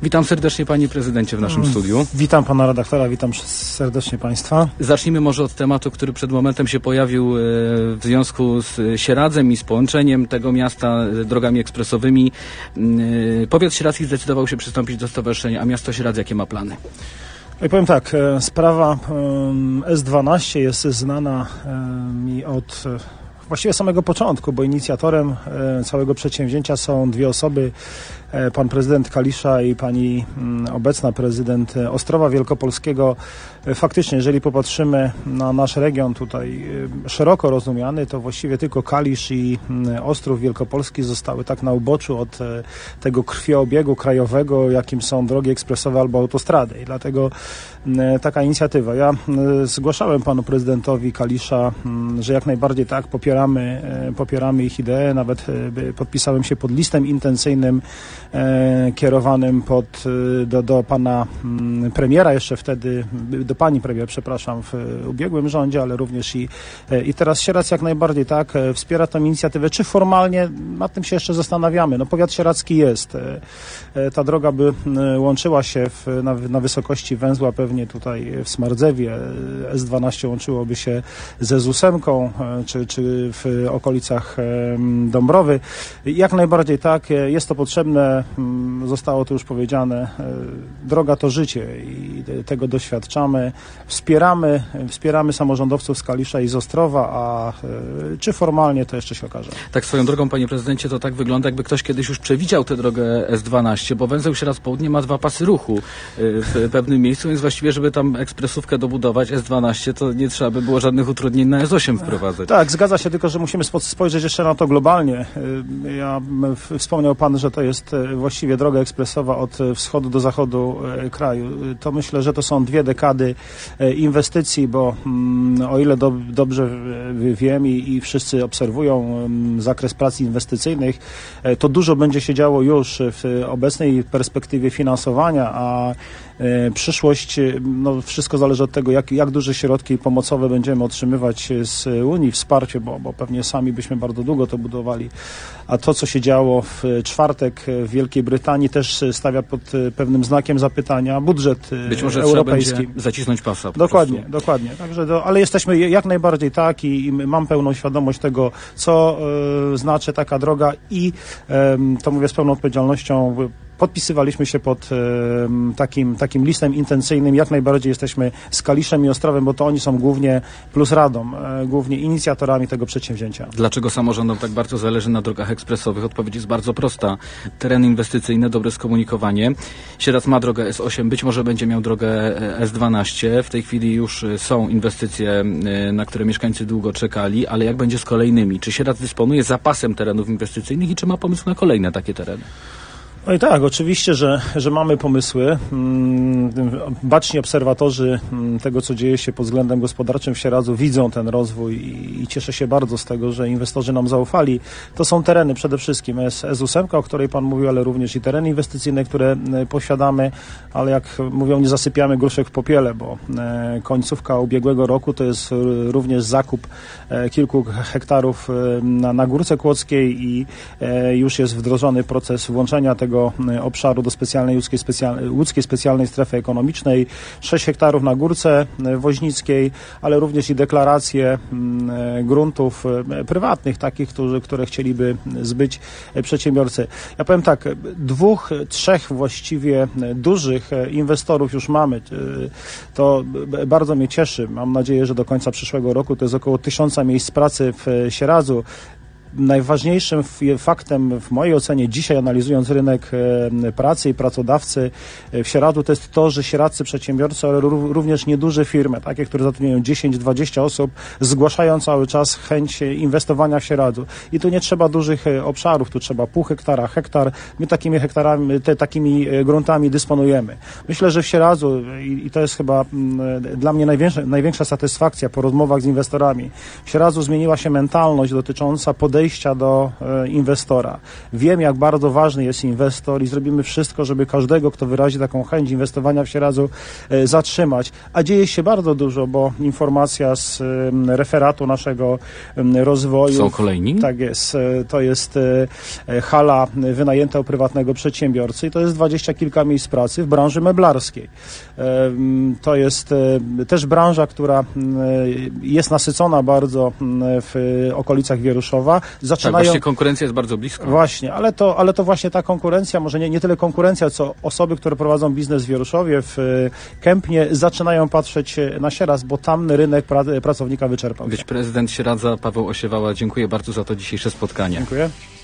Witam serdecznie panie prezydencie w naszym studiu. Witam pana redaktora, witam serdecznie państwa. Zacznijmy może od tematu, który przed momentem się pojawił w związku z Sieradzem i z połączeniem tego miasta drogami ekspresowymi. Powiat sieradzki zdecydował się przystąpić do stowarzyszenia, a miasto Sieradz jakie ma plany? I powiem tak, sprawa S12 jest znana mi od właściwie samego początku, bo inicjatorem całego przedsięwzięcia są dwie osoby, pan prezydent Kalisza i pani obecna prezydent Ostrowa Wielkopolskiego. Faktycznie, jeżeli popatrzymy na nasz region tutaj szeroko rozumiany, to właściwie tylko Kalisz i Ostrów Wielkopolski zostały tak na uboczu od tego krwiobiegu krajowego, jakim są drogi ekspresowe albo autostrady. I dlatego taka inicjatywa. Ja zgłaszałem panu prezydentowi Kalisza, że jak najbardziej tak, popieramy ich ideę. Nawet podpisałem się pod listem intencyjnym kierowanym do pana premiera, jeszcze wtedy do pani premier, przepraszam, w ubiegłym rządzie, ale również i teraz Sieradz jak najbardziej tak wspiera tę inicjatywę. Czy formalnie, nad tym się jeszcze zastanawiamy. No, powiat sieradzki jest. Ta droga by łączyła się na wysokości węzła pewnie tutaj w Smardzewie. S12 łączyłoby się ze Z8 czy w okolicach Dąbrowy. Jak najbardziej tak, jest to potrzebne, zostało to już powiedziane, droga to życie i tego doświadczamy. Wspieramy samorządowców z Kalisza i z Ostrowa, a czy formalnie, to jeszcze się okaże. Tak swoją drogą, panie prezydencie, to tak wygląda, jakby ktoś kiedyś już przewidział tę drogę S12, bo węzeł Sieradz Południe ma 2 pasy ruchu w pewnym miejscu, więc właściwie, żeby tam ekspresówkę dobudować S12, to nie trzeba by było żadnych utrudnień na S8 wprowadzać. Tak, zgadza się, tylko że musimy spojrzeć jeszcze na to globalnie. Wspomniał pan, że to jest właściwie droga ekspresowa od wschodu do zachodu kraju. To myślę, że to są 2 dekady inwestycji, bo o ile dobrze wiem i wszyscy obserwują zakres prac inwestycyjnych, to dużo będzie się działo już w obecnej perspektywie finansowania, a przyszłość, no wszystko zależy od tego, jak duże środki pomocowe będziemy otrzymywać z Unii, wsparcie, bo pewnie sami byśmy bardzo długo to budowali. A to, co się działo w czwartek w Wielkiej Brytanii, też stawia pod pewnym znakiem zapytania budżet być może europejski. Trzeba będzie zacisnąć pasa. Dokładnie. Także ale jesteśmy jak najbardziej tak i mam pełną świadomość tego, co znaczy taka droga i to mówię z pełną odpowiedzialnością. Podpisywaliśmy się pod takim listem intencyjnym. Jak najbardziej jesteśmy z Kaliszem i Ostrowem, bo to oni są głównie, plus Radom, głównie inicjatorami tego przedsięwzięcia. Dlaczego samorządom tak bardzo zależy na drogach ekspresowych? Odpowiedź jest bardzo prosta. Tereny inwestycyjne, dobre skomunikowanie. Sieradz ma drogę S8, być może będzie miał drogę S12. W tej chwili już są inwestycje, na które mieszkańcy długo czekali, ale jak będzie z kolejnymi? Czy Sieradz dysponuje zapasem terenów inwestycyjnych i czy ma pomysł na kolejne takie tereny? No i tak, oczywiście, że mamy pomysły. Baczni obserwatorzy tego, co dzieje się pod względem gospodarczym w Sieradzu, widzą ten rozwój i cieszę się bardzo z tego, że inwestorzy nam zaufali. To są tereny przede wszystkim S8, o której pan mówił, ale również i tereny inwestycyjne, które posiadamy, ale jak mówią, nie zasypiamy gruszek w popiele, bo końcówka ubiegłego roku to jest również zakup kilku hektarów na Górce Kłodzkiej i już jest wdrożony proces włączenia tego obszaru do łódzkiej specjalnej strefy ekonomicznej, 6 hektarów na Górce Woźnickiej, ale również i deklaracje gruntów prywatnych, takich, które chcieliby zbyć przedsiębiorcy. Ja powiem tak, 2, 3 właściwie dużych inwestorów już mamy. To bardzo mnie cieszy. Mam nadzieję, że do końca przyszłego roku to jest około 1000 miejsc pracy w Sieradzu. Najważniejszym faktem w mojej ocenie dzisiaj, analizując rynek pracy i pracodawcy w Sieradzu, to jest to, że sieradzcy przedsiębiorcy, ale również nieduże firmy, takie, które zatrudniają 10-20 osób, zgłaszają cały czas chęć inwestowania w Sieradzu. I tu nie trzeba dużych obszarów, tu trzeba pół hektara, hektar. My takimi gruntami dysponujemy. Myślę, że w Sieradzu, i to jest chyba dla mnie największa satysfakcja po rozmowach z inwestorami, w Sieradzu zmieniła się mentalność dotycząca podejścia podejścia do inwestora. Wiem, jak bardzo ważny jest inwestor i zrobimy wszystko, żeby każdego, kto wyrazi taką chęć inwestowania w Sieradzu, zatrzymać. A dzieje się bardzo dużo, bo informacja z referatu naszego rozwoju... Są kolejni? Tak jest. To jest hala wynajęta u prywatnego przedsiębiorcy i to jest 20 kilka miejsc pracy w branży meblarskiej. To jest też branża, która jest nasycona bardzo w okolicach Wieruszowa. Tak, właśnie konkurencja jest bardzo blisko. Właśnie, ale to właśnie ta konkurencja, może nie tyle konkurencja, co osoby, które prowadzą biznes w Wieruszowie, w Kępnie, zaczynają patrzeć na Sieradz, bo tam rynek pracownika wyczerpał. Wiceprezydent Sieradza Paweł Osiewała, dziękuję bardzo za to dzisiejsze spotkanie. Dziękuję.